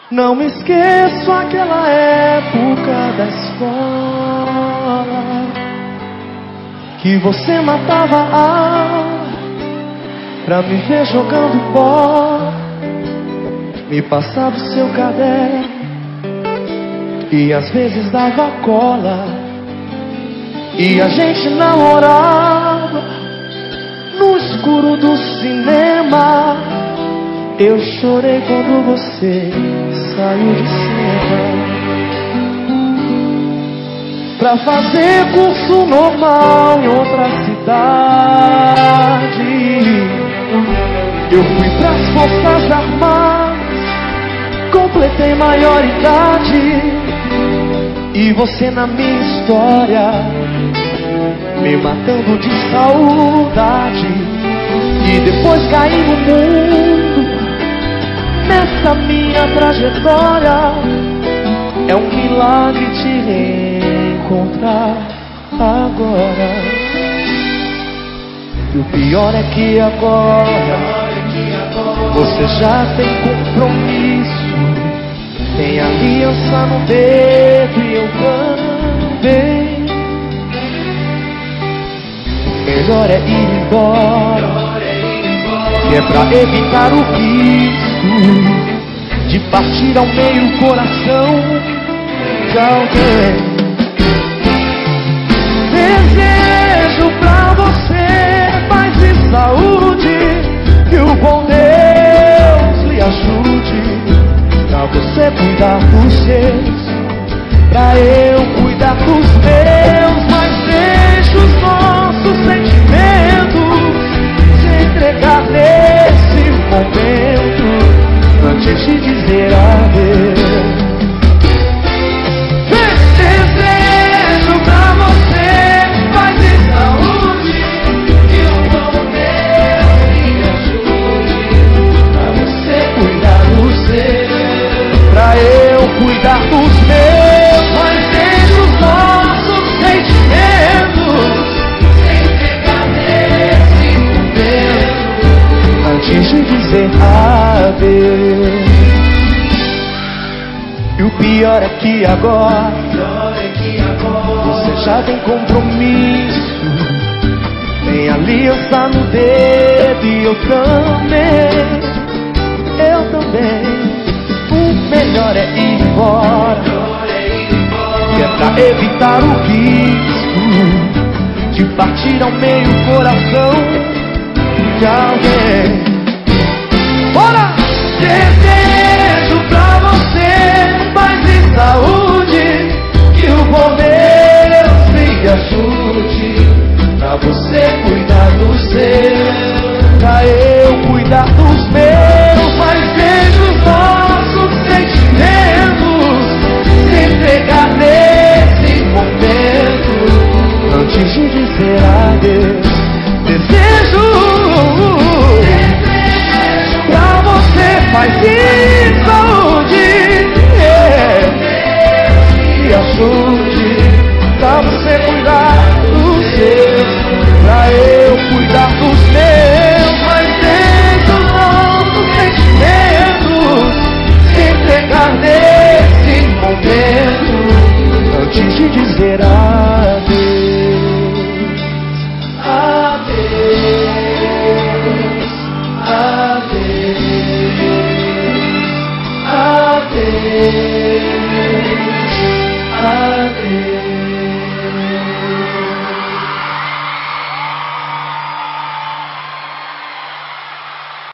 Não me esqueço aquela época da escola, que você matava a aula pra me ver jogando bola. Me passava o seu caderno e às vezes dava cola, e a gente namorava no escuro do cinema. Eu chorei quando você saiu de cena pra fazer curso normal em outra cidade. Eu fui pras Forças Armadas, completei maioridade, e você na minha história me matando de saudade. E depois caí no mundo. Nessa minha trajetória é um milagre te reencontrar agora. E o pior é que agora você já tem compromisso, tem aliança no dedo e eu também. Melhor é ir embora, que é pra evitar o risco de partir ao meio o coração de alguém. Desejo pra você paz e saúde, que o bom Deus lhe ajude, pra você cuidar dos seus, pra eu cuidar dos meus. Mas deixe os nossos sentimentos se entregar nesse momento, antes de dizer adeus. Desejo pra você paz e saúde, que o bom Deus lhe ajude, pra você cuidar dos seus, pra eu cuidar dos meus. Mas deixe os nossos sentimentos se entregar nesse momento, antes de dizer adeus. E o pior é que agora você já tem compromisso, tem aliança no dedo e eu também. O melhor é ir embora, que é pra evitar o risco de partir ao meio o coração de alguém. Bora! Desejo pra você paz e saúde, que o bom Deus lhe ajude, pra você cuidar dos seus, pra eu cuidar dos meus. Mas vejo os nossos sentimentos se entregar nesse momento, antes de dizer adeus. Desejo pra você paz e saúde, e ajude, pra você cuidar dos seus, pra eu cuidar dos meus. Mas deixa os nossos sentimentos se entregar nesse momento, antes de dizer adeus. Adeus, adeus, adeus.